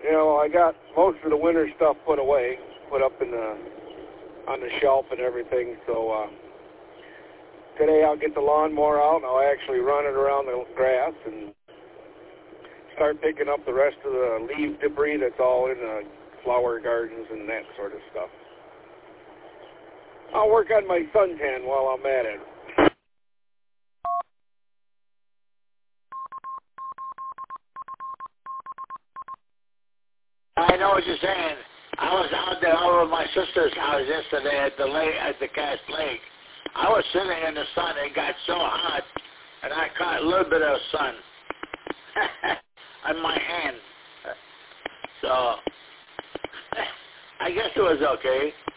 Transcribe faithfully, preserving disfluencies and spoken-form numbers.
You know, I got most of the winter stuff put away, put up in the on the shelf and everything. So uh, today I'll get the lawnmower out and I'll actually run it around the grass and start picking up the rest of the leaf debris that's all in the flower gardens and that sort of stuff. I'll work on my suntan while I'm at it. I know what you're saying. I was out there over at my sister's house yesterday at the lake, at the Cass Lake. I was sitting in the sun. It got so hot, and I caught a little bit of sun on my hand. So I guess it was okay.